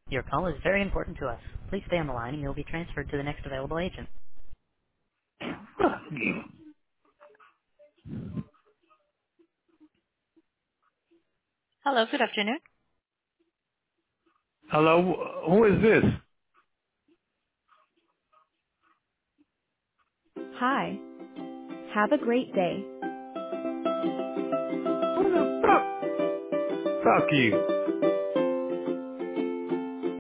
Your call is very important to us. Please stay on the line and you'll be transferred to the next available agent. Fuck you. Hello, good afternoon. Hello, who is this? Hi. Have a great day. Who the fuck? Fuck you.